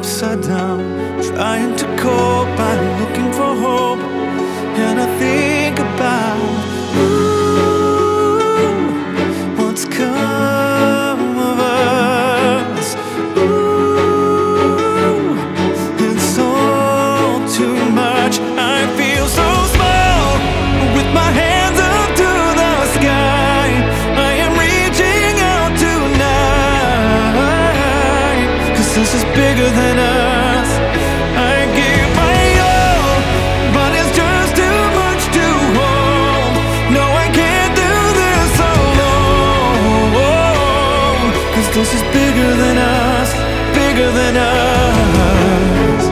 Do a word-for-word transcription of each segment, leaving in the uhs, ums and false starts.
upside down, trying to cope, I'm looking for hope. And I think about, ooh, what's come of us. Ooh, it's all too much. I feel so small with my hands up to the sky. I am reaching out tonight, 'cause this is bigger than us. I give my all, but it's just too much to hold. No, I can't do this alone, 'cause this is bigger than us, bigger than us.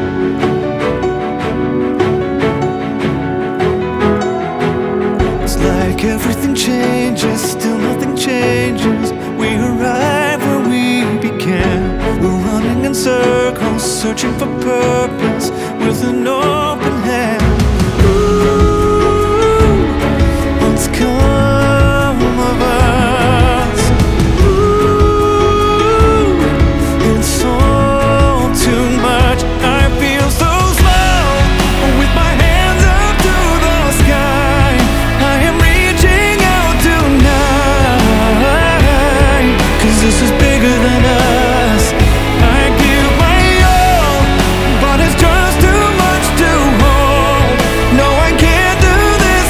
It's like everything changes, still nothing changes. We arrive where we began. We're running in circles, searching for purpose with an open hand. Ooh, what's come of us? Ooh, it's all too much. I feel so small with my hands up to the sky. I am reaching out tonight, 'cause this is bigger than us. I give my all, but it's just too much to hold. No, I can't do this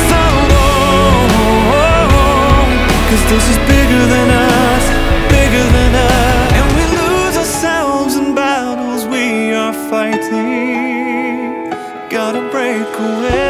alone, 'cause this is bigger than us, bigger than us. And we lose ourselves in battles we are fighting. Gotta break away.